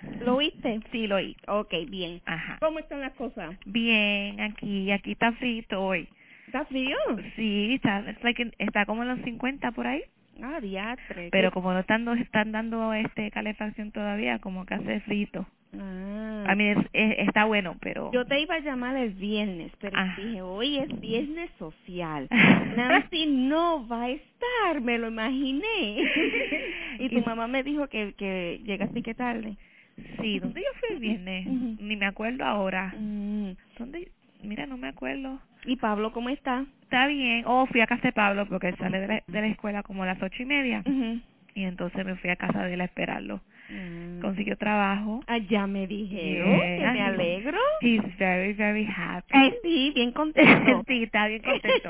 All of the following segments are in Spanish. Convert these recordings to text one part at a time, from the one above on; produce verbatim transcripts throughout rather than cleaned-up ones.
¿Lo oíste? Sí, lo oí. Ok, bien. Ajá. ¿Cómo están las cosas? Bien, aquí, aquí está frito hoy. ¿Está frío? Sí, está, it's like in- está como en los cincuenta por ahí. Ah, diatre. Pero ¿Qué? como no están, no están dando este calefacción todavía, como que hace frito. Ah, A mí es, es- está bueno, pero... yo te iba a llamar el viernes, pero Ah. dije, hoy es viernes social. Nancy no va a estar, me lo imaginé. Y tu Y- mamá me dijo que, que llegaste que tarde. sí, ¿dónde yo fui el viernes? Ujú. Ni me acuerdo ahora. Mm. ¿Dónde? Mira, no me acuerdo. ¿Y Pablo cómo está? Está bien. Oh, fui a casa de Pablo porque él sale de la, de la escuela como a las ocho y media. Ujú. Y entonces me fui a casa de él a esperarlo. Mm. Consiguió trabajo. Ah, ya me dijeron, que Yeah, me he's, alegro. he's very, very happy. Eh, sí, bien contento. Sí, está bien contento.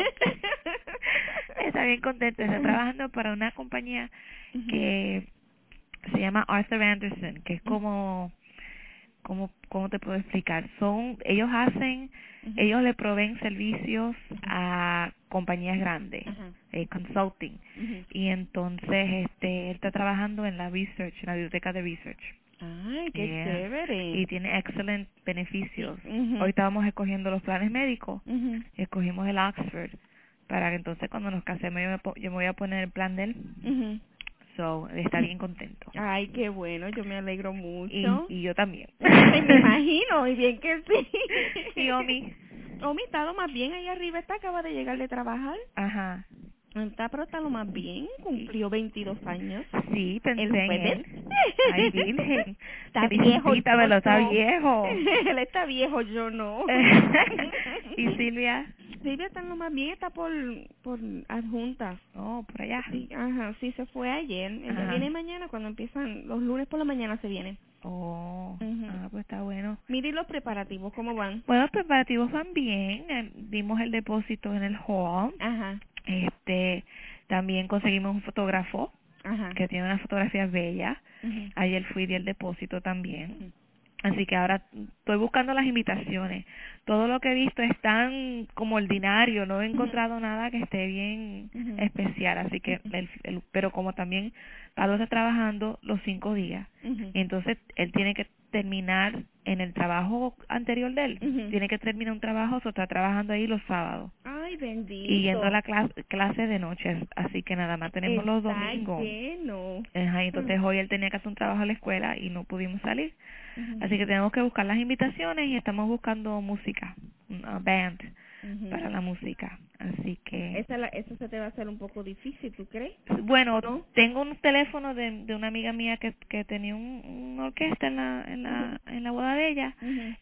Está bien contento. Está trabajando para una compañía que se llama Arthur Anderson, que es como, como, ¿cómo te puedo explicar? Son, ellos hacen, ellos le proveen servicios a compañías grandes, Ajá. eh, consulting, Ujú. y entonces, este, él está trabajando en la research, en la biblioteca de research. Ay, qué Yeah. chévere. Y tiene excelentes beneficios. Ujú. Hoy estábamos escogiendo los planes médicos, Ujú. escogimos el Oxford, para que entonces cuando nos casemos yo me, po- yo me voy a poner el plan de él. Ujú. So, está bien contento. Ay, qué bueno, yo me alegro Y, mucho. y yo también. Ay, me imagino, y bien que sí. Y Omi, Omi está lo más bien ahí arriba, está, acaba de llegar de trabajar. ajá. Está, pero está lo más bien, cumplió veintidós años. Sí, pensé Él en puede. él. Ay, virgen. Está viejo, yo Felicítamelo, está no. viejo. Él está viejo, yo no. ¿Y Silvia? Silvia está lo más bien, está por, por adjunta. Oh, por allá. Sí, ajá, sí se fue ayer. Ella Ajá. viene mañana cuando empiezan, los lunes por la mañana se viene. Oh, Ujú. ah, pues está bueno. Mire los preparativos, ¿cómo van? Bueno, los preparativos van bien. eh, Dimos el depósito en el hall. Ajá, Este, también conseguimos un fotógrafo ajá. que tiene unas fotografías bellas. Ujú, Ayer fui y di el depósito también. ujú. Así que ahora estoy buscando las invitaciones. Todo lo que he visto es tan como ordinario, no he encontrado nada que esté bien Ujú. especial. Así que, el, el- pero como también Pablo está trabajando los cinco días, Ujú. y entonces él tiene que terminar en el trabajo anterior de él, Ujú. tiene que terminar un trabajo, o está trabajando ahí los sábados Ay, y yendo a bendito. la clase, clase de noche, así que nada más tenemos los Está domingos. lleno. Ajá, y entonces hoy él tenía que hacer un trabajo a la escuela y no pudimos salir. Ujú. Así que tenemos que buscar las invitaciones y estamos buscando música, una band Ujú. para la música. Así que, Esa la, eso se te va a hacer un poco difícil, ¿tú crees? bueno, ¿No? tengo un teléfono de, de una amiga mía que, que tenía un, una orquesta en la, en la, en la boda de ella Ujú.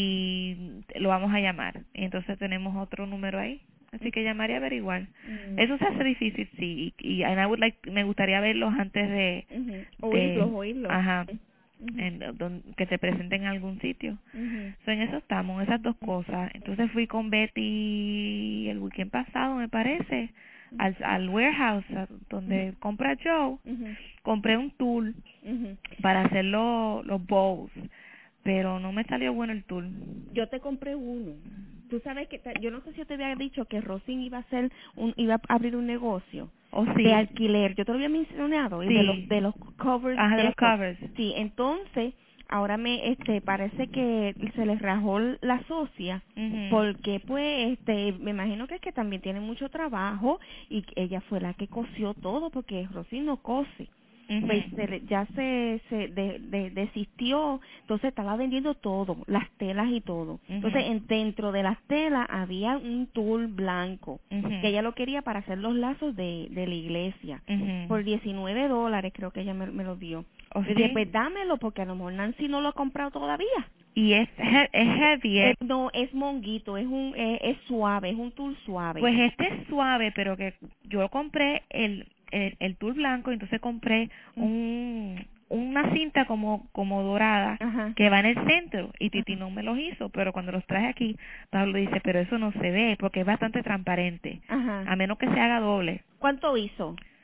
y lo vamos a llamar. Y entonces tenemos otro número ahí. Así que llamaré a averiguar. Mm. Eso se hace difícil, sí. Y, y and I would like, me gustaría verlos antes de, Ujú. de Oírlos, oírlos. ajá, Ujú. en, don- que se presenten en algún sitio. Ujú. So, en eso estamos, esas dos cosas. Entonces fui con Betty el weekend pasado, me parece, al, al warehouse a- donde compra Joe. Ujú. Compré un tool Ujú. para hacer lo- los bowls, pero no me salió bueno el tool. Yo te compré uno. Tú sabes que ta- yo no sé si yo te había dicho que Rosin iba a hacer un iba a abrir un negocio ¿Oh, de sí? alquiler. Yo te lo había mencionado y de los Sí. de los covers Ajá, de de los eso. covers. Sí, entonces ahora me este parece que se les rajó la socia Mhm. porque pues este me imagino que es que también tiene mucho trabajo y que ella fue la que cosió todo porque Rosin no cose. Pues Mhm. se le- ya se, se de, de- desistió, entonces estaba vendiendo todo, las telas y todo. Entonces Mhm. en, dentro de las telas había un tul blanco Mhm. que ella lo quería para hacer los lazos de, de la iglesia. Mhm. Por diecinueve dólares creo que ella me, me lo dio. ¿Oh, Y dije, sí? pues dámelo porque a lo mejor Nancy no lo ha comprado todavía. Y es, he- es heavy, Eh, ¿eh? no, es monguito, es un eh, es suave, es un tul suave. Pues este es suave, pero que yo compré el, el, el tul blanco, y entonces compré un una cinta como como dorada Ajá, que va en el centro, y Titi no me los hizo, pero cuando los traje aquí, Pablo dice, pero eso no se ve porque es bastante transparente, ajá. a menos que se haga doble. ¿Cuánto hizo?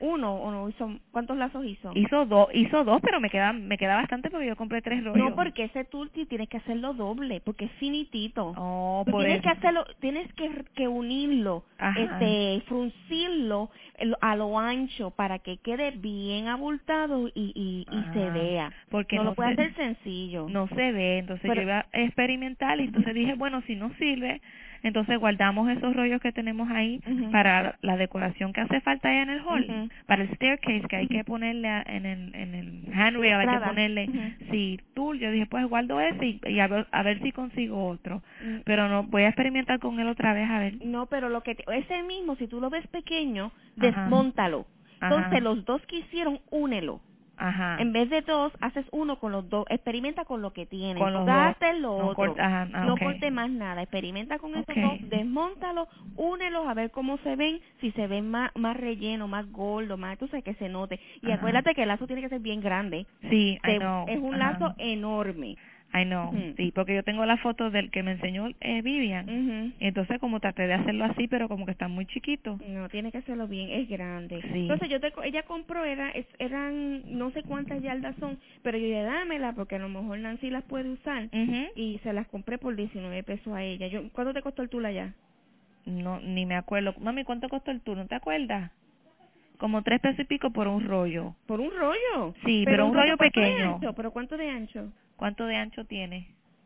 Uno o no hizo, ¿cuántos lazos hizo? Hizo dos, hizo dos, pero me queda me queda bastante porque yo compré tres rollos. No, porque ese tulti tienes que hacerlo doble, porque es finitito. Oh, Tú por tienes eso. que hacerlo, tienes que, que unirlo, Ajá. este, fruncirlo el- a lo ancho para que quede bien abultado y, y, y se Ah, vea. porque No no lo puedes se- hacer sencillo. no se ve, entonces Pero, yo iba a experimentar y entonces dije, bueno, si no sirve, entonces guardamos esos rollos que tenemos ahí ujú, para la decoración que hace falta allá en el hall, ujú, para el staircase que hay ujú. que ponerle a- en el en el handrail, hay que Entrada. ponerle, Ujú. sí, tool. Yo dije, pues guardo ese y, y a, ver, a ver si consigo otro, Mm, pero no, voy a experimentar con él otra vez a ver. No, pero lo que te- ese mismo, si tú lo ves pequeño, Ajá, desmóntalo. Entonces ajá, los dos que hicieron, únelo. ajá, En vez de dos, haces uno con los dos. Experimenta con lo que tienes. con No los dos, gastes lo no otro. corta, ajá, ah, No okay, corte más nada. Experimenta con esos dos. okay, Desmóntalos, únelos a ver cómo se ven. Si se ven más, más relleno, más gordo, más, tú sabes que se note. Y ajá, acuérdate que el lazo tiene que ser bien grande. sí, I Te- know, es un ajá. lazo enorme. I know, Ujú. sí, porque yo tengo la foto del que me enseñó eh, Vivian, Ujú. y entonces como traté de hacerlo así, pero como que está muy chiquito. No, tiene que hacerlo bien, es grande. Sí. Entonces yo te, co- ella compró, era, es- eran no sé cuántas yardas son, pero yo dije, dámela porque a lo mejor Nancy las puede usar Mhm. y se las compré por diecinueve pesos a ella. Yo, ¿cuánto te costó el tula ya? No, ni me acuerdo. Mami, ¿cuánto costó el tour? ¿No te acuerdas? Como tres pesos y pico por un rollo. Por un rollo. Sí, pero un rollo ¿cuánto de pequeño. ancho? ¿Pero cuánto de ancho? ¿Cuánto de ancho tiene?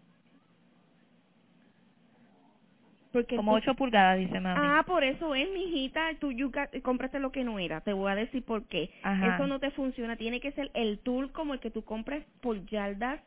Porque Como tú, ocho pulgadas, dice mami. ah, por eso es, mijita, tú you got- compraste lo que no era. Te voy a decir por qué. Ajá. Eso no te funciona. Tiene que ser el tul como el que tú compras por yardas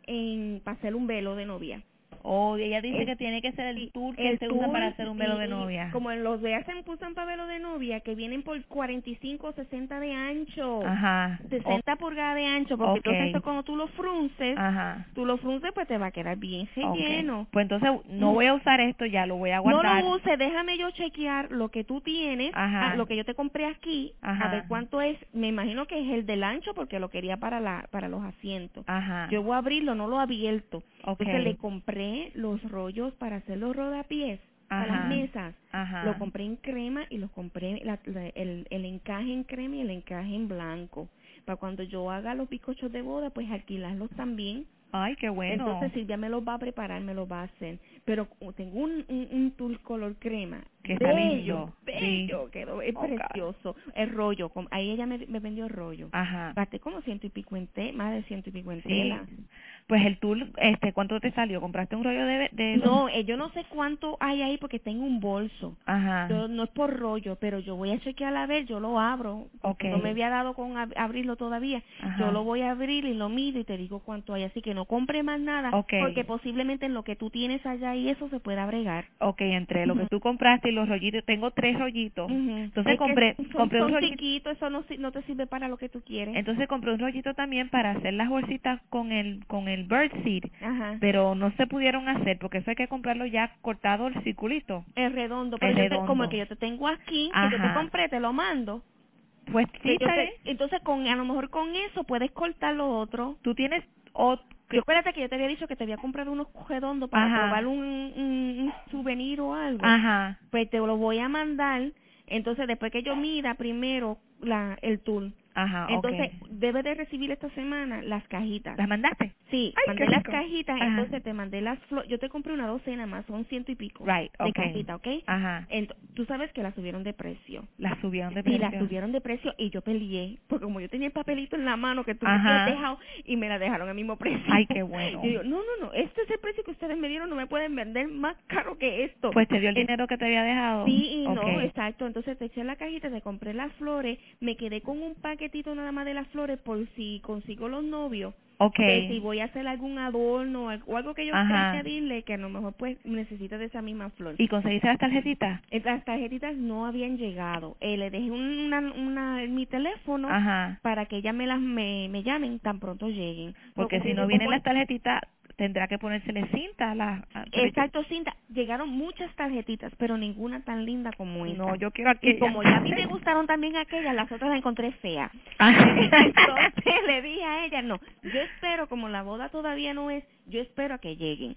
en para hacer un velo de novia. Oh, ella dice Es- que tiene que ser el Sí, tour que el se usa para tul hacer un velo de y novia. como en los de hacen usan para velo de novia que vienen por cuarenta y cinco o sesenta de ancho, Ajá. sesenta pulgadas de ancho, porque Okay. entonces eso cuando tú lo frunces, Ajá. tú lo frunces pues te va a quedar bien Okay. relleno. Pues entonces no voy a usar esto, ya lo voy a No guardar. lo uses, déjame yo chequear lo que tú tienes, Ajá. ah, lo que yo te compré aquí, Ajá. a ver cuánto es. Me imagino que es el del ancho porque lo quería para la para los asientos. Ajá. Yo voy a abrirlo, no lo he abierto. Okay. Entonces le compré los rollos para hacer los rodapiés para las Ajá. mesas. Ajá. Lo compré en crema y los compré la- la- el, el encaje en crema y el encaje en blanco. Para cuando yo haga los bizcochos de boda, pues alquilarlos también. Ay, qué bueno. Entonces Silvia me los va a preparar, me los va a hacer. Pero como tengo un, un, un tul color crema. Que está bello, lindo. bello, quedó, es Oh, God. precioso. El rollo, com- ahí ella me, me vendió el rollo. Ajá. Gasté como ciento y pico en tela, más de ciento y pico en Sí. tela. Pues el tour, este, ¿cuánto te salió? ¿Compraste un rollo de...? de... No, eh, yo no sé cuánto hay ahí porque tengo un bolso. Ajá. Yo, no es por rollo, pero yo voy a chequear a ver, yo lo abro. porque Okay. No me había dado con ab- abrirlo todavía. Ajá. Yo lo voy a abrir y lo mido y te digo cuánto hay. Así que no compre más nada, Okay. porque posiblemente en lo que tú tienes allá y eso se pueda bregar. Ok, entre lo que Ujú. tú compraste y los rollitos, tengo tres rollitos. Ujú. Entonces Es que compré, son, compré un son rollito. chiquitos, eso no, si- no te sirve para lo que tú quieres. Entonces compré un rollito también para hacer las bolsitas con el con el birdseed, Ajá. pero no se pudieron hacer porque eso hay que comprarlo ya cortado el circulito. Es redondo, pero Es yo te- redondo. como el que yo te tengo aquí, que yo te Ajá. compré, te lo mando. Pues sí, Que yo está te- bien. entonces con a lo mejor con eso puedes cortar lo otro. Tú tienes o Yo espérate que yo te había dicho que te había comprado unos redondos para Ajá. probar un, un, un souvenir o algo. Ajá. Pues te lo voy a mandar. Entonces después que yo mida primero la el tour. Ajá, Entonces okay. debe de recibir esta semana las cajitas. ¿Las mandaste? Sí, Ay, mandé qué las rico. cajitas, Ajá. entonces te mandé las flores. Yo te compré una docena más, son ciento y pico Right, de okay. cajitas, ¿ok? Ajá. Ent- Tú sabes que las subieron de precio. Las subieron de Y precio. las subieron de precio y yo peleé, porque como yo tenía el papelito en la mano que tú me Ajá. habías dejado y me la dejaron al mismo precio. Ay, qué bueno. Y yo, no, no, no, este es el precio que ustedes me dieron, no me pueden vender más caro que esto. Pues te dio el En- dinero que te había dejado. Sí y no, Okay. exacto. Entonces te eché la cajita, te compré las flores, me quedé con un paquetito nada más de las flores por si consigo los novios. Okay. Que si voy a hacer algún adorno o al- o algo que yo quiera Ajá. añadirle, que a lo mejor pues necesita de esa misma flor. ¿Y conseguiste las tarjetitas? Eh, Las tarjetitas no habían llegado. Eh, le dejé una, una en mi teléfono Ajá. para que ellas me las me, me llamen tan pronto lleguen. Porque como si no digo, vienen como- las tarjetitas, tendrá que ponérsele cinta a la... a- pero Exacto, Cinta. Llegaron muchas tarjetitas, pero ninguna tan linda como yo- esta. No, yo quiero Y aquella. como ya a mí me gustaron también aquellas, las otras las encontré feas. Ah. Entonces le dije a ella, no, yo espero, como la boda todavía no es, yo espero a que lleguen.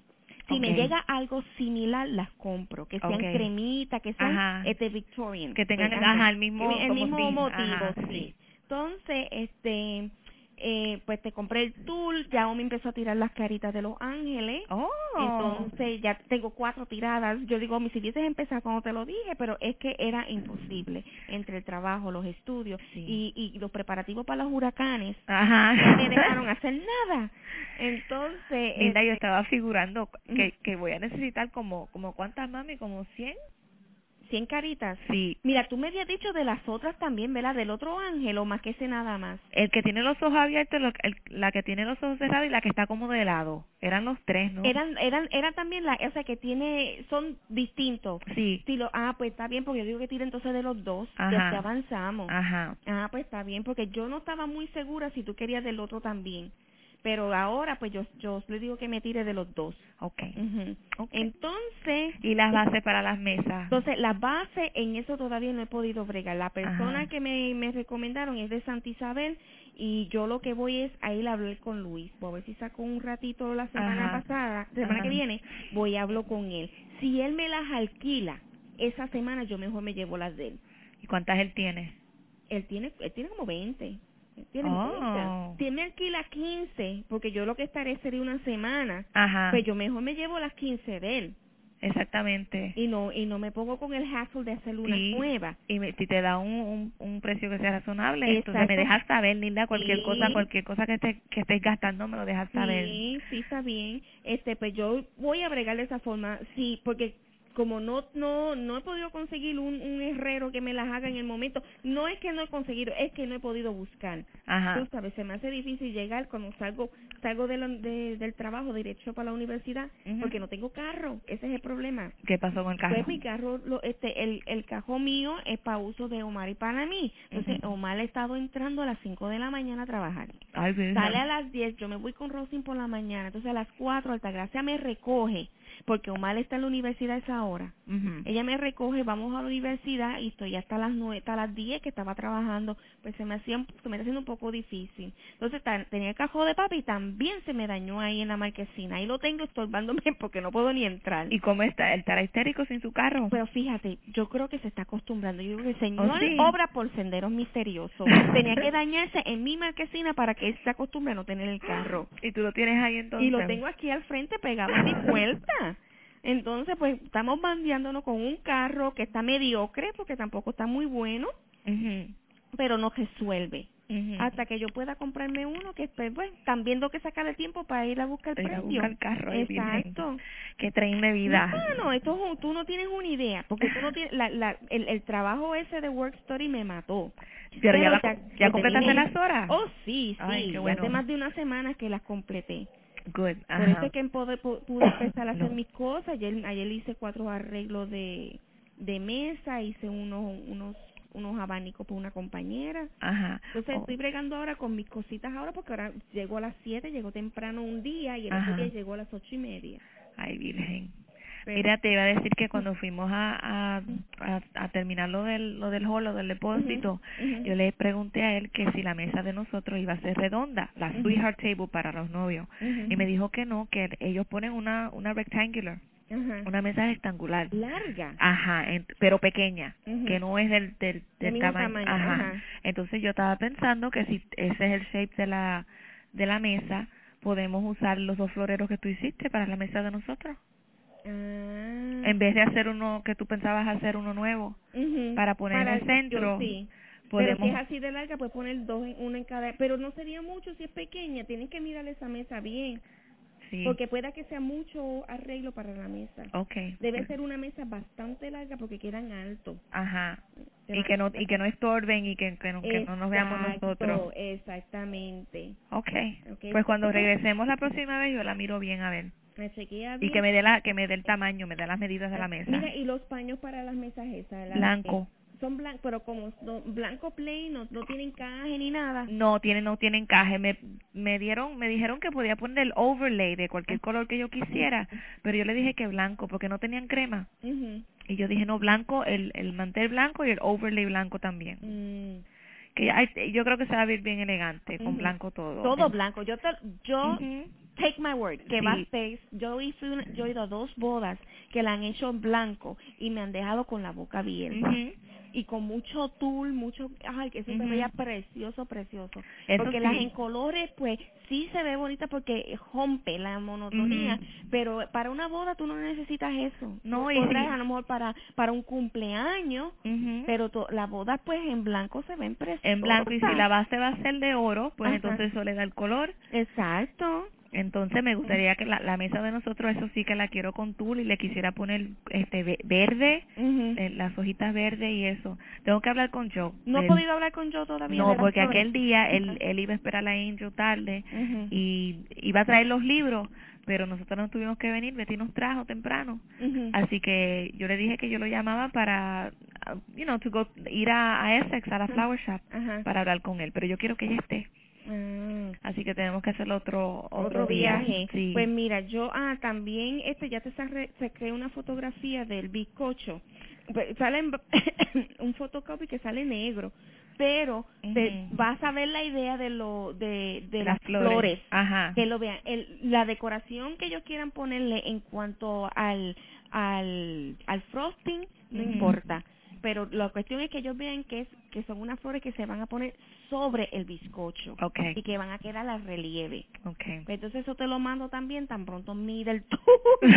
Si okay. me llega algo similar, las compro, que sean okay. cremitas, que sean ajá. este Victorian. Que tengan pues, ajá, el mismo, el como mismo sí. motivo, Ajá, sí. sí. Entonces, este, eh, pues te compré el tool, ya me empezó a tirar las caritas de los ángeles. Oh. Entonces ya tengo cuatro tiradas. Yo digo, mi si hubieses empezado cuando te lo dije, pero es que era imposible entre el trabajo, los estudios sí. y, y los preparativos para los huracanes. Ajá. No me dejaron hacer nada. Entonces, Linda, yo este, estaba figurando que, que voy a necesitar como, como ¿cuántas, mami? ¿Como cien? cien caritas. Sí. Mira, tú me habías dicho de las otras también, ¿verdad? Del otro ángel o más que ese nada más. El que tiene los ojos abiertos, lo- el, la que tiene los ojos cerrados y la que está como de lado. Eran los tres, ¿no? Eran, eran, eran también la, o sea, que tiene, son distintos. Sí. Estilo, ah, pues está bien, porque yo digo que tire entonces de los dos. Ajá. Ya, ya avanzamos. Ajá. Ah, pues está bien, porque yo no estaba muy segura si tú querías del otro también. Pero ahora, pues yo, yo le digo que me tire de los dos. Okay. Uh-huh. Okay. Entonces, Y las bases para las mesas. entonces la base en eso todavía no he podido bregar. La persona Ajá. que me, me recomendaron es de Santa Isabel y yo lo que voy es a ir a hablar con Luis. Voy a ver si saco un ratito la semana Ajá. pasada, semana Ajá. que viene, voy y hablo con él. Si él me las alquila esa semana, yo mejor me llevo las de él. ¿Y cuántas él tiene? Él tiene, él tiene como veinte. Él tiene Oh. muchas. Si él me alquila quince, porque yo lo que estaré sería una semana, Ajá. pues yo mejor me llevo las quince de él. Exactamente. Y no y no me pongo con el hassle de hacer una Sí. nueva. Y me, si te da un, un, un precio que sea razonable, Exacto. entonces me dejas saber, Linda, cualquier Sí. cosa, cualquier cosa que, te, que estés gastando, me lo dejas saber. Sí, sí está bien. Este, pues yo voy a bregar de esa forma, sí, porque como no no no he podido conseguir un, un herrero que me las haga en el momento, no es que no he conseguido, es que no he podido buscar. Ajá. Tú sabes, se me hace difícil llegar cuando salgo salgo de la- de- del trabajo derecho para la universidad, Ujú. porque no tengo carro, ese es el problema. ¿Qué pasó con el carro? Pues mi carro, lo, este, el, el cajón mío es para uso de Omar y para mí. Entonces, Ujú. Omar ha estado entrando a las cinco de la mañana a trabajar. Ay, Virgen. Sale a las diez, yo me voy con Rosin por la mañana. Entonces, a las cuatro, Altagracia me recoge, porque Omar está en la universidad a esa hora. Ujú. Ella me recoge, vamos a la universidad y estoy hasta las nueve, hasta las diez que estaba trabajando. Pues se me hacía, un- se me está haciendo un poco difícil. Entonces, tan- tenía el cajón de papi y también se me dañó ahí en la marquesina. Ahí lo tengo estorbándome porque no puedo ni entrar. ¿Y cómo está? ¿Él estará histérico sin su carro? Pero fíjate, yo creo que se está acostumbrando. Yo creo que el ¿Oh, Señor sí? obra por senderos misteriosos. Tenía que dañarse en mi marquesina para que él se acostumbre a no tener el carro. ¿Y tú lo tienes ahí entonces? Y lo tengo aquí al frente pegado a mi puerta. Entonces, pues estamos bandeándonos con un carro que está mediocre, porque tampoco está muy bueno, Ujú. pero no resuelve. Ujú. Hasta que yo pueda comprarme uno que pues, bueno, también tengo que sacarle tiempo para ir a buscar el Ir a precio. buscar el carro, ay, Virgen. Exacto. Que traen de vida. No, no, esto es un- tú no tienes una idea, porque tú no tienes, la, la, el, el trabajo ese de Work Story me mató. Pero, ya, la, ya, ya yo completaste terminé. las horas. Oh, sí, sí, Ay, qué ya bueno. hace más de una semana que las completé. Good. Por eso Ajá. es que pude, pu- pude empezar a hacer No. mis cosas. Ayer, ayer hice cuatro arreglos de, de mesa, hice unos, unos, unos abanicos por una compañera. Ajá. Entonces Oh. estoy bregando ahora con mis cositas ahora porque ahora llegó a las siete, llegó temprano un día y el Ajá. otro día llegó a las ocho y media. Ay, Virgen. Pero, Mira, te iba a decir que cuando fuimos a, a, a, a terminar lo del, lo del hall, lo del depósito, Ujú, ujú. yo le pregunté a él que si la mesa de nosotros iba a ser redonda, la Ujú. sweetheart table para los novios. Ujú. Y me dijo que no, que ellos ponen una, una rectangular, Ajá. una mesa rectangular. Larga. Ajá, en- pero pequeña, Ujú. que no es del, del, Del del mismo tamaño. tamaño, Ajá. ajá. Entonces yo estaba pensando que si ese es el shape de la, de la mesa, podemos usar los dos floreros que tú hiciste para la mesa de nosotros. Ah. En vez de hacer uno que tú pensabas hacer uno nuevo, Ujú. para poner en el centro, yo sí. Pero podemos... si es así de larga, pues poner dos, en, uno en cada. Pero no sería mucho si es pequeña. Tienen que mirar esa mesa bien. Sí. Porque pueda que sea mucho arreglo para la mesa. Okay. Debe ser una mesa bastante larga porque quedan altos. Ajá. Se Y van- que no y que no estorben y que, que, no, que no nos veamos nosotros. Exacto, exactamente. Okay. Okay. Pues cuando regresemos la próxima vez yo la miro bien a ver. Me chequea Y bien. que me dé la que me dé el tamaño, me dé las medidas de la mesa. Mira, y los paños para las mesas esas. las- Blanco. eh, son blancos, pero como no, blanco plain, no, no tienen encaje ni nada. No tiene no tiene encaje. Me me dieron me dijeron que podía poner el overlay de cualquier color que yo quisiera, pero yo le dije que blanco porque no tenían crema. Ujú. Y yo dije, no, blanco, el, el mantel blanco y el overlay blanco también. Mm. Que ay, yo creo que se va a ver bien elegante, con Ujú. blanco todo. Todo blanco. Yo te, yo Ujú. take my word, que Sí. va a ser, yo, hice una- yo he ido a dos bodas que la han hecho en blanco y me han dejado con la boca abierta. Ujú. Y con mucho tul, mucho, ay, que eso se Ujú. veía precioso, precioso. Eso Porque sí. las en colores, pues, sí se ve bonita porque rompe la monotonía, Ujú. pero para una boda tú no necesitas eso. No, Tú y podrás sí. a lo mejor para para un cumpleaños, Ujú. pero to, las bodas, pues, en blanco se ven preciosas. En blanco, y si la base va a ser de oro, pues Ajá. entonces eso le da el color. Exacto. Entonces me gustaría que la, la mesa de nosotros, eso sí que la quiero con tul, y le quisiera poner este ve- verde, Ujú. eh, las hojitas verdes y eso. Tengo que hablar con Joe. No he Él- podido hablar con Joe todavía no, de las porque flores. aquel día él, Ajá. él iba a esperar a la Angel tarde Ujú. y iba a traer los libros, pero nosotros no tuvimos que venir, Betty nos trajo temprano. Ujú. Así que yo le dije que yo lo llamaba para, uh, you know, to go, ir a, a Essex, a la Ajá. flower shop, Ajá. para hablar con él, pero yo quiero que ella esté. Ah. Así que tenemos que hacer otro otro, Otro día. viaje. Sí. Pues mira, yo ah también este ya te saqué, saqué una fotografía del bizcocho. Pues, sale en- un photocopy que sale negro, pero te Ujú. vas a ver la idea de lo de de Las las flores. flores. Ajá. Que lo vean, el, la decoración que ellos quieran ponerle en cuanto al al al frosting no Ujú. importa, pero la cuestión es que ellos vean que es que son unas flores que se van a poner sobre el bizcocho Okay. y que van a quedar al relieve. Okay. Entonces eso te lo mando también tan pronto mide el tú.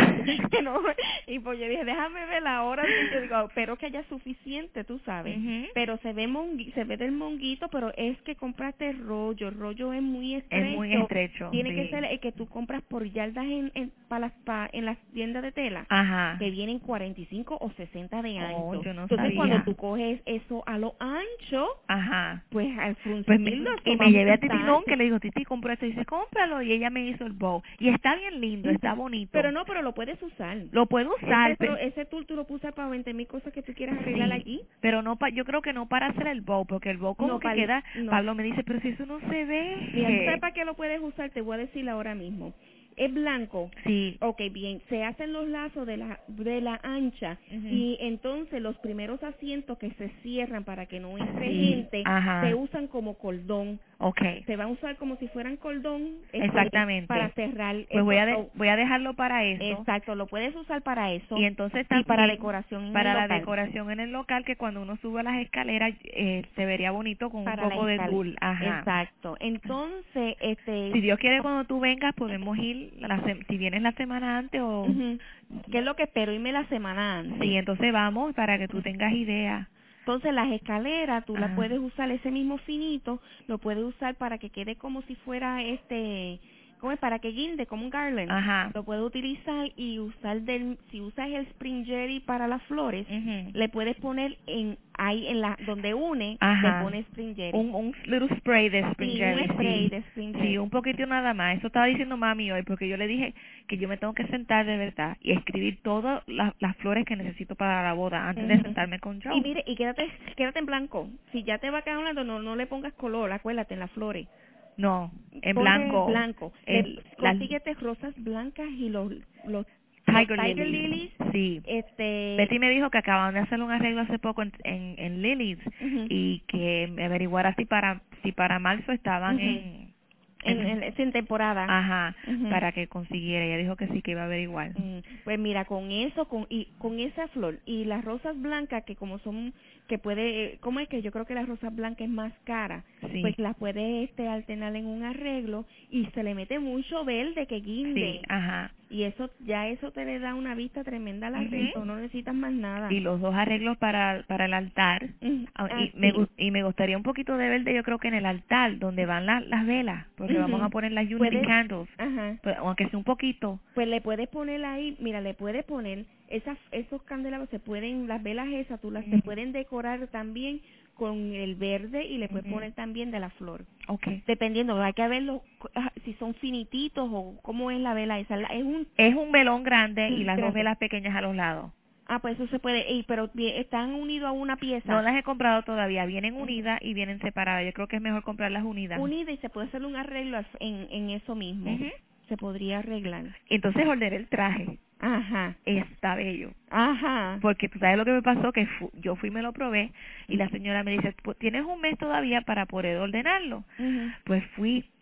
Que no, y pues yo dije, déjame ver la hora. Y yo digo, espero que haya suficiente, tú sabes. Ujú. Pero se ve mongui, se ve del monguito, pero es que compraste rollo. El rollo es muy Es estrecho. muy estrecho. Tiene Sí. que ser el que tú compras por yardas en, en, pa las, pa, en las tiendas de tela. Ajá. Que vienen cuarenta y cinco o sesenta de ancho. Oh, yo no Entonces sabía. cuando tú coges eso a lo ancho, Ajá. pues al Pues me, fruncirlo, y eso va me llevé a aumentar. Titilón, que le digo, Titi, compro esto, y dice, cómpralo, y ella me hizo el bow, y está bien lindo, está bonito. Pero no, pero lo puedes usar. Lo puedo usar, Ese, pero pe- ese tool tú lo usas para veinte mil cosas que tú quieras arreglar sí, allí. pero no pa, yo creo que no para hacer el bow, porque el bow como No, que pal- queda, no. Pablo me dice, pero si eso no se Mira, ¿tú sabes ve. para qué lo puedes usar? Te voy a decir ahora mismo. Es blanco. Sí. Ok, bien. Se hacen los lazos de la de la ancha Ujú. y entonces los primeros asientos que se cierran para que no entre Sí, gente ajá. se usan como cordón. Okay. Se van a usar como si fueran cordón. este, Exactamente. Para cerrar. Pues voy a, de- eso. voy a dejarlo para eso. Exacto, lo puedes usar para eso. Y entonces Y también para decoración en para el la local. decoración en el local, que cuando uno sube las escaleras eh, se vería bonito con Para un la poco de escalera. tul. Ajá. Exacto. Entonces, este, Si Dios quiere, cuando tú vengas podemos ir, la sem- si vienes la semana antes o... ujú, ¿qué es lo que espero? Irme la semana antes. Sí, entonces vamos para que tú tengas idea. Entonces, las escaleras tú las Ajá. puedes usar, ese mismo finito, lo puedes usar para que quede como si fuera este, ¿cómo es? Para que guinde, como un garland. Ajá. Lo puedes utilizar y usar del, si usas el spring jelly para las flores, Ujú. le puedes poner en, ahí en la, donde une, Ajá. le pones spring jelly. Un, un little spray de spring Sí, jelly, un spray sí. de spring Sí, jelly. un poquito nada más. Eso estaba diciendo mami hoy, porque yo le dije que yo me tengo que sentar de verdad y escribir todas las, las flores que necesito para la boda antes de Ujú. sentarme con Joe. Y mire, y quédate, quédate en blanco. Si ya te va quedando, no, no le pongas color, acuérdate, en las flores. No, en Ponte blanco. blanco. El, Le, las consíguete rosas blancas y los, los, los Tiger, tiger lilies. lilies. Sí. Este, Betty me dijo que acababan de hacer un arreglo hace poco en, en, en Lilies ujú, y que me averiguara si para si para marzo estaban ujú, en, en, en en, sin temporada. ajá, Ujú. para que consiguiera. Ella dijo que sí, que iba a averiguar. Mm, Pues mira, con eso, con y con esa flor y las rosas blancas que como son que puede, ¿cómo es que yo creo que la rosa blanca es más cara? Sí. Pues la puede este alternar en un arreglo y se le mete mucho verde que guinde. Sí, ajá. Y eso ya eso te le da una vista tremenda al Ujú. arreglo, no necesitas más nada. Y los dos arreglos para para el altar. Mm, Ah, ah, y me sí. gu- y me gustaría un poquito de verde, yo creo que en el altar donde van las las velas, porque Ujú. vamos a poner las Unity Puedes- candles. Ajá. Pues, aunque sea un poquito. Pues le puedes poner ahí, mira, le puedes poner esas esos candelabros se pueden, las velas esas tú las se Ujú. pueden decorar también con el verde y le puedes Ujú. poner también de la flor. Okay. Dependiendo, hay que verlo ah, si son finititos o cómo es la vela esa. La- Es un Es un velón grande y Mm, las dos grande. velas pequeñas a los lados. ah, pues eso se puede, y, pero bien, están unidos a una pieza. No las he comprado todavía. Vienen Ujú. unidas y vienen separadas. Yo creo que es mejor comprarlas unidas. Unida y se puede hacer un arreglo al- en en eso mismo. Ujú. Se podría arreglar. Entonces ordené el traje. Ajá. Está bello. Ajá. Porque tú sabes lo que me pasó, que fu- yo fui y me lo probé y la señora me dice, "Pu- tienes un mes todavía para poder ordenarlo." Ujú. Pues fui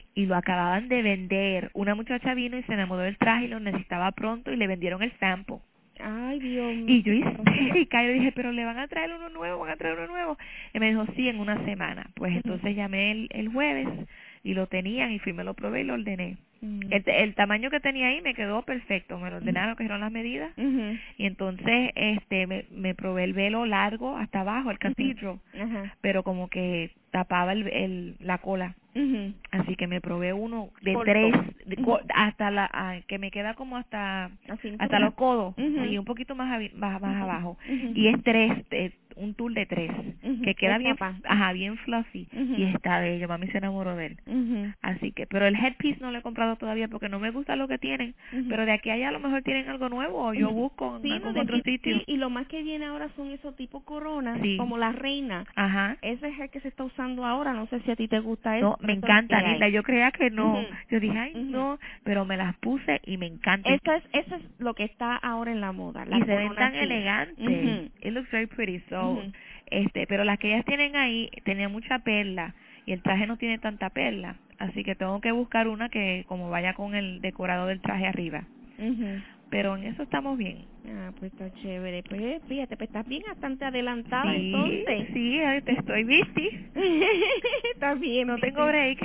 y lo acababan de vender. Una muchacha vino y se enamoró del traje y lo necesitaba pronto y le vendieron el sample. Ay, Dios mío. Y yo histérica, yo dije, pero le van a traer uno nuevo, van a traer uno nuevo. Y me dijo, sí, en una semana. Pues entonces llamé el, el jueves y lo tenían y fui, me lo probé y lo ordené. Mm. El, el tamaño que tenía ahí me quedó perfecto, me lo ordenaron, cogieron las medidas Ujú. y entonces este me, me probé el velo largo hasta abajo, el cathedral, Ajá. pero como que tapaba el, el la cola. Ujú. Así que me probé uno de Corto. tres, de Ujú. co- hasta la, ah, que me queda como hasta La cintura. hasta los codos Ujú. y un poquito más, avi- más, más abajo. Ujú. Y es tres, de- un tul de tres, Ujú. que queda Es bien, capa. ajá, bien fluffy Ujú. y está bello. Mami se enamoró de él. Ujú. Así que, pero el headpiece no lo he comprado todavía porque no me gusta lo que tienen. Ujú. Pero de aquí a allá a lo mejor tienen algo nuevo o yo Ujú. busco en Sí, no, algún de otro aquí sitio. sí, y lo más que viene ahora son esos tipo coronas, Sí. como la reina. Ajá. Ese es el que se está usando ahora, no sé si a ti te gusta eso. No, pero me eso es lo encanta, que hay. Nilda. Yo creía que no. Ujú. Yo dije, ay, Ujú. no, pero me las puse y me encanta. Eso es, eso es lo que está ahora en la moda, la Y se ven corona tan así. elegantes. Ujú. It looks very pretty. So, Ujú. este, pero las que ellas tienen ahí tenían mucha perla y el traje no tiene tanta perla. Así que tengo que buscar una que como vaya con el decorado del traje arriba. Ujú. Pero en eso estamos bien. Ah, pues está chévere. Pues fíjate, pues estás bien bastante adelantada Sí, entonces. sí, eh, te estoy busy. Está bien, No tengo Vicky. break.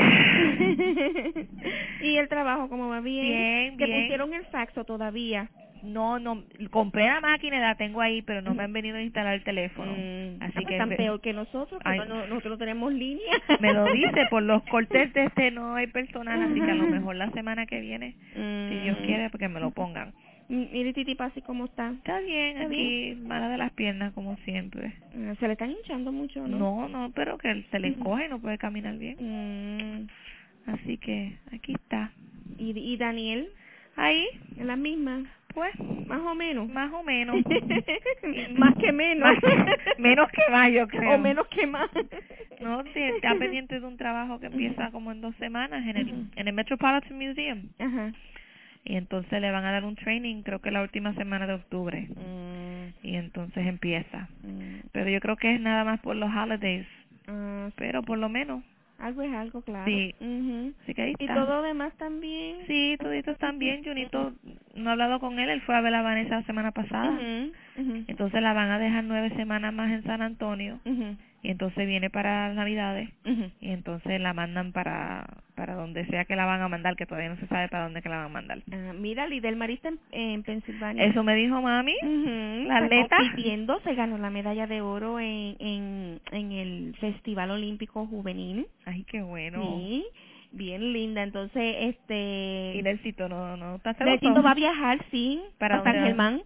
¿Y el trabajo cómo va bien? Bien, ¿Te bien. pusieron el faxo todavía? No, no, compré la máquina y la tengo ahí, pero no me Ujú. han venido a instalar el teléfono. Mm, ah, Así pues que están ve- peor que nosotros, que ay, no, no- nosotros no tenemos línea. me lo dice, por los cortes de este no hay personal, así que a lo mejor la semana que viene, si Dios Mm. quiere, porque me lo pongan. M- Mire, Titi Pasi, ¿cómo está? Está bien, ¿Está bien? aquí mala de las piernas como siempre. Ah, ¿se le están hinchando mucho, no? No, no, pero que se le Ujú. encoge y no puede caminar bien. Mm. Así que aquí está. ¿Y, y Daniel? Ahí, ¿En la misma? pues, Más o menos. más o menos. Y- Más que menos. más- menos que más, yo creo. O menos que más. No, te- está pendiente de un trabajo que empieza como en dos semanas en el, Ujú. en el Metropolitan Museum. Ajá. Y entonces le van a dar un training, creo que la última semana de octubre. Mm, Y entonces empieza. mm. Pero yo creo que es nada más por los holidays. Ah, Pero por lo menos, algo es algo, claro. sí. Ujú. Así que ahí ¿Y está. todo demás también? Sí, toditos están bien. Junito, no he hablado con él. Él fue a ver a Vanessa la semana pasada. Ujú, ujú, Entonces la van a dejar nueve semanas más en San Antonio. ujú, Y entonces viene para las Navidades. ujú. Y entonces la mandan para para donde sea que la van a mandar, que todavía no se sabe para dónde que la van a mandar. Ah, mira, Lidel Marí está en, en Pensilvania. Eso me dijo mami, Ujú, la está atleta. compitiendo, se ganó la medalla de oro en, en, en el Festival Olímpico Juvenil. Ay, qué bueno. Sí, bien linda. Entonces, este... Y Nelsito no, no está celoso. Nelsito va a viajar, sí, ¿Para para San dónde va? Germán.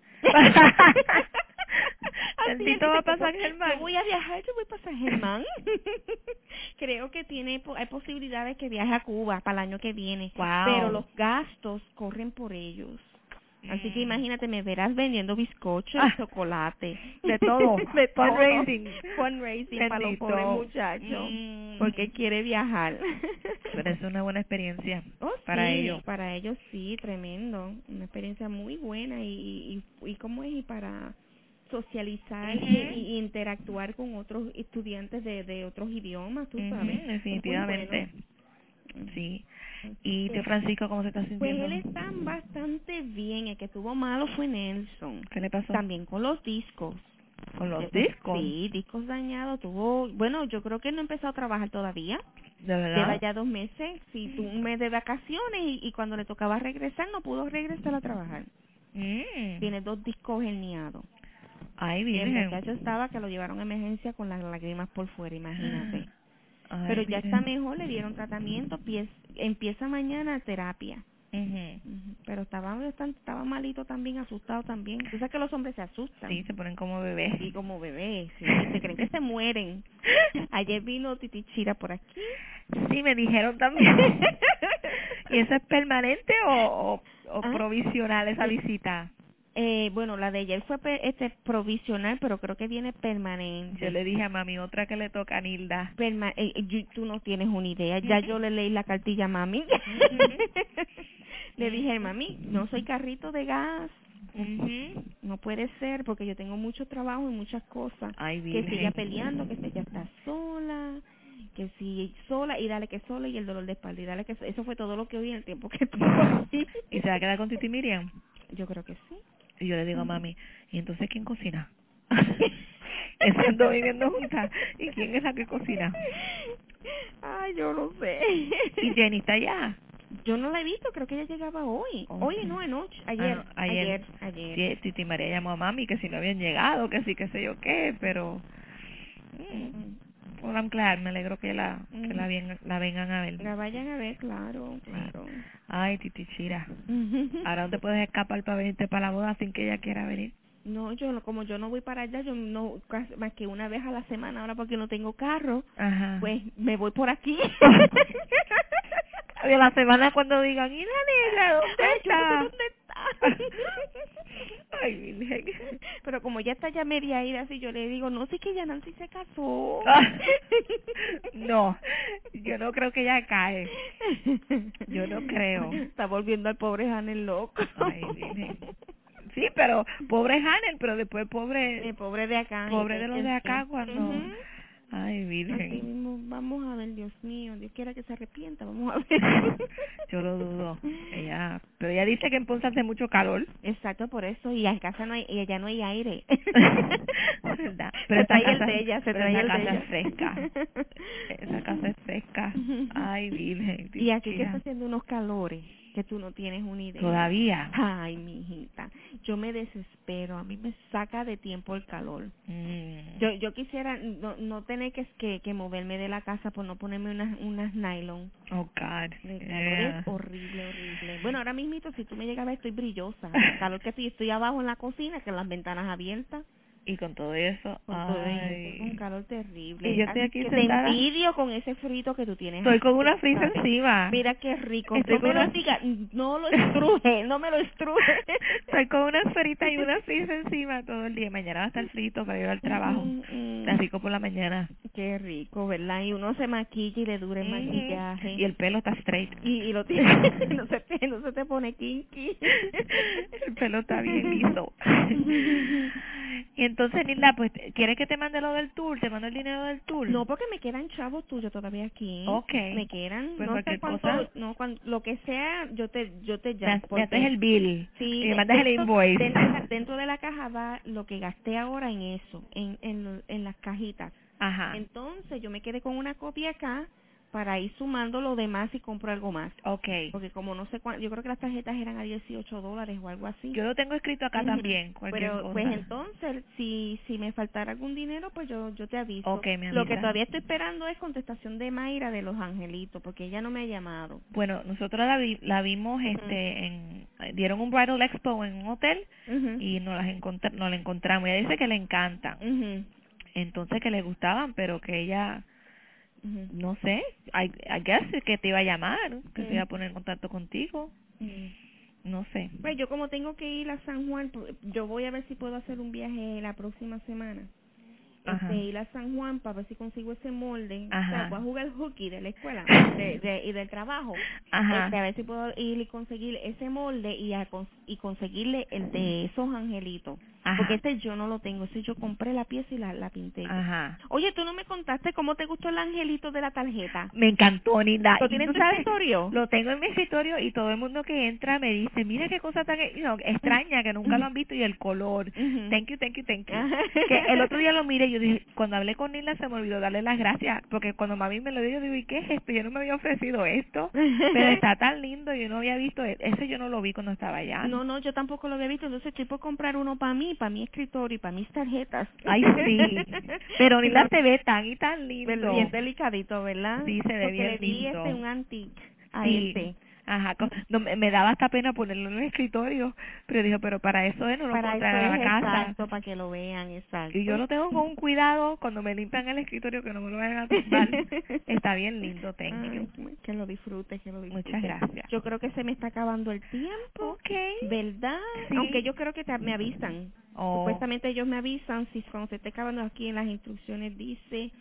Así Nelsito él va dice para que San voy- Germán. Yo voy a viajar, yo voy para San Germán. Creo que tiene po- hay posibilidades que viaje a Cuba para el año que viene, Wow. pero los gastos corren por ellos. Así que Mm. imagínate, me verás vendiendo bizcocho Ah, y chocolate. de todo. De todo. Fundraising. Fundraising para los Bendito. pobres muchachos. Mm. Porque él quiere viajar. Pero es una buena experiencia Oh, para sí, ellos. para ellos sí, tremendo. Una experiencia muy buena y, y, y cómo es y para socializar Ujú. y, y interactuar con otros estudiantes de, de otros idiomas, tú Ujú, sabes. Es muy definitivamente. bueno. Sí. Así ¿Y que, tío Francisco cómo se está pues sintiendo? él está bastante bien. El que estuvo malo fue Nelson. ¿Qué le pasó? También con los discos. ¿Con los Eh, discos? Sí, discos dañados. Tuvo, bueno, yo creo que no empezó a trabajar todavía. ¿De Lleva verdad? ya dos meses, sí, tuvo un mes de vacaciones y, y cuando le tocaba regresar no pudo regresar a trabajar. Mm. Tiene dos discos herniados. Ay, Y el virgen. muchacho estaba que lo llevaron a emergencia con las lágrimas por fuera, imagínate. Ay, Pero ya está virgen. mejor, le dieron tratamiento, pies- empieza mañana terapia. Ujú. Ujú, pero estaba bastante, estaba malito también, asustado también. Tú sabes que los hombres se asustan. Sí, se ponen como bebés. Sí, como bebés, sí, se creen que se mueren. Ayer vino Titi Chira por aquí. Sí, me dijeron también. ¿Y eso es permanente o, o, o Ah, provisional esa sí. visita? Eh, bueno, la de ayer fue pe- este provisional, pero creo que viene permanente. Yo le dije a mami, otra que le toca a Nilda. Perma eh, eh, yo- tú no tienes una idea. Ya yo le leí la cartilla a mami. Le dije, mami, no soy carrito de gas. Ujú. No puede ser porque yo tengo mucho trabajo y muchas cosas. Ay, Que si virgen. ella peleando, que si ella está sola, que si sola, y dale que sola, y el dolor de espalda, y dale que so- eso fue todo lo que oí en el tiempo que estuvo aquí. ¿Y se va a quedar con Titi Miriam? Yo creo que sí. Y yo le digo a mami, ¿y entonces quién cocina? Están dos viviendo juntas. ¿Y quién es la que cocina? Ay, yo no sé. ¿Y Jenny está allá? Yo no la he visto, creo que ella llegaba hoy. Hoy Okay. no, anoche, Ah, ayer, no, ayer. ayer, ayer. Sí, Titi María llamó a mami que si no habían llegado, que sí, que sé yo qué, pero... Mm, Mm, well, I'm glad, me alegro que la que la, mm. bien, la vengan a ver. La vayan a ver, claro, Sí. claro. Ay, Titi Chira. Ahora no te puedes escapar para venirte para la boda sin que ella quiera venir. No, yo no- como yo no voy para allá, yo no casi- más que una vez a la semana ahora porque no tengo carro, Ajá. pues me voy por aquí. De la semana cuando digan, ¿y la negra dónde Ay, yo no sé está? dónde está. Ay, Virgen. Pero como ya está ya media ida, así yo le digo, no, sí que ya Nancy se casó. No, yo no creo que ella cae. Yo no creo. Está volviendo al pobre Hanel loco. Ay, Virgen. Sí, pero pobre Hanel, pero después pobre El pobre de acá. pobre de los de acá Sí. cuando... Ujú. Ay, Así Virgen. mismo, vamos a ver, Dios mío, Dios quiera que se arrepienta, vamos a ver. Yo lo dudo. Ella, pero ella dice que en Ponce hace mucho calor. Exacto, por eso, y en casa no hay, y allá no hay aire. ¿Verdad? Se Pero esa trae el casa, de ella, se pero trae esa el de casa ella. es fresca. Esa casa es fresca. Ay, Virgen. Y aquí que Tira. está haciendo unos calores que tú no tienes una idea. Todavía. Ay, mijita, yo me desespero, a mí me saca de tiempo el calor. Mm. Yo yo quisiera no no tener que que, que moverme de la casa por no ponerme unas unas nylon. Oh, God. El calor Yeah. es horrible, horrible. Bueno, ahora mismito, si tú me llegas a ver, estoy brillosa. El calor que sí, estoy abajo en la cocina, con las ventanas abiertas. Y con todo eso, Con todo eso, ay. es un calor terrible. Y yo estoy Así aquí que sentada. te envidio con ese frito que tú tienes. Estoy con una ahí, frisa ¿sabes? encima. Mira qué rico. Estoy No con me lo una... digas, no lo estruje, no me lo estruje. Estoy con una esferita y una frisa encima todo el día. Mañana va a estar frito para ir al trabajo. Mm, mm. Está rico por la mañana. Qué rico, ¿verdad? Y uno se maquilla y le dura el Ujú. maquillaje. Y el pelo está straight. Y, y lo tiene, no se te, no se te pone kinky. El pelo está bien liso. Y entonces, Nilda, pues, ¿quieres que te mande lo del tour? ¿Te mando el dinero del tour? No, porque me quedan chavos tuyos todavía aquí. Okay. Me quedan, Pues no sé cualquier cuánto, cosa, no, cuan- lo que sea, yo te, yo te me, llamo. ha- me Porque haces el bill. sí, Y me mandas el dentro, invoice. dentro, de la, dentro de la caja va lo que gasté ahora en eso, en, en, lo- en las cajitas. Ajá. Entonces yo me quedé con una copia acá para ir sumando lo demás y compro algo más. Okay. Porque como no sé cuánto, yo creo que las tarjetas eran a dieciocho dólares o algo así. Yo lo tengo escrito acá Ujú. también, cualquier Pero cosa. pues entonces, si si me faltara algún dinero, pues yo yo te aviso. Okay, me Lo que avisa. todavía estoy esperando es contestación de Mayra de Los Angelitos, porque ella no me ha llamado. Bueno, nosotros la, vi, la vimos, Ujú. este, en, dieron un bridal expo en un hotel Mhm. y nos las encontr nos la encontramos. Ella dice que le encantan, Mhm. entonces que le gustaban, pero que ella, Mhm. no sé, I, I guess que te iba a llamar, que se iba a Mm. poner en contacto contigo, Mm. no sé. Pues yo como tengo que ir a San Juan, pues, yo voy a ver si puedo hacer un viaje la próxima semana. Ajá. Este, ir a San Juan para ver si consigo ese molde. O Ajá. sea, voy a jugar hockey de la escuela de, de, y del trabajo. Ajá. Este, a ver si puedo ir y conseguir ese molde y, a, cons- y conseguirle el de esos angelitos. Ajá. Porque este yo no lo tengo, ese yo compré la pieza y la, la pinté. Ajá. Oye, tú no me contaste cómo te gustó el angelito de la tarjeta. Me encantó, Linda. ¿Lo Y tienes tú en tu sabes, escritorio? lo tengo en mi escritorio y todo el mundo que entra me dice, mira qué cosa tan you know, extraña, que nunca lo han visto, y el color. Ujú. Thank you, thank you, thank you. Que el otro día lo miré y yo dije, cuando hablé con Nila se me olvidó darle las gracias, porque cuando mami me lo dio, yo digo, ¿y qué es esto? Yo no me había ofrecido esto, pero está tan lindo, yo no había visto, e- ese yo no lo vi cuando estaba allá. No, no, yo tampoco lo había visto, entonces estoy por comprar uno para mí, para mi escritorio y para mis tarjetas. Ay, sí, pero Nila se ve tan y tan lindo. Bien delicadito, ¿verdad? Sí, se ve Porque bien le di lindo. este un antique a Sí, este. ajá, co- no, me, me daba hasta pena ponerlo en el escritorio, pero dije, pero para eso es, no lo Para puedo eso traer a es la casa. exacto, para que lo vean, exacto. Y yo lo tengo con un cuidado cuando me limpian el escritorio que no me lo vayan a tumbar. Está bien lindo, thank Ay, you. que lo disfrutes, que lo disfrutes. Muchas gracias. Yo creo que se me está acabando el tiempo, Okay. ¿verdad? Sí. Aunque yo creo que te- me avisan. Oh, Supuestamente ellos me avisan si cuando se esté acabando, aquí en las instrucciones dice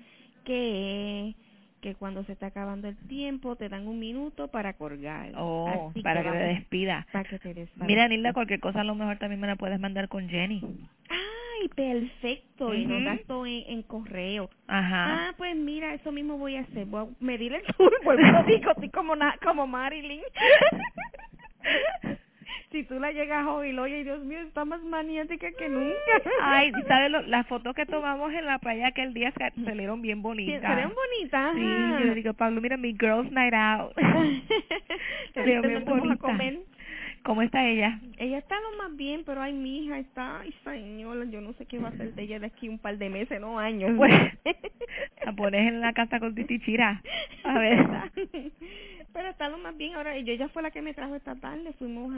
que que cuando se está acabando el tiempo te dan un minuto para colgar. oh, Así para que vamos- te despida. para que te des- para Mira, que- Nilda, cualquier cosa a lo mejor también me la puedes mandar con Jenny. Ay, ay, perfecto, y no Ujú. gasto en, en correo. Ajá. Ah, pues mira, eso mismo voy a hacer, voy a medir el sur, vuelvo y lo digo, estoy como, na, como Marilyn. Si tú la llegas hoy, lo oye, Dios mío, está más maniática que nunca. Ay, ¿sabes lo, las fotos que tomamos en la playa aquel día sa- salieron bien Sí, bonitas? salieron bonitas. Sí, yo le digo, Pablo, mira mi girls night out. Salieron Ahorita bien nos vamos a bonitas. comer. ¿Cómo está ella? Ella está lo más bien, pero ay, mi hija está, ay, señora, yo no sé qué va a hacer de ella de aquí un par de meses, no años. Pues la pones en la casa con Titi Chira. A ver. Pero está lo más bien ahora. Y yo ella fue la que me trajo esta tarde. Fuimos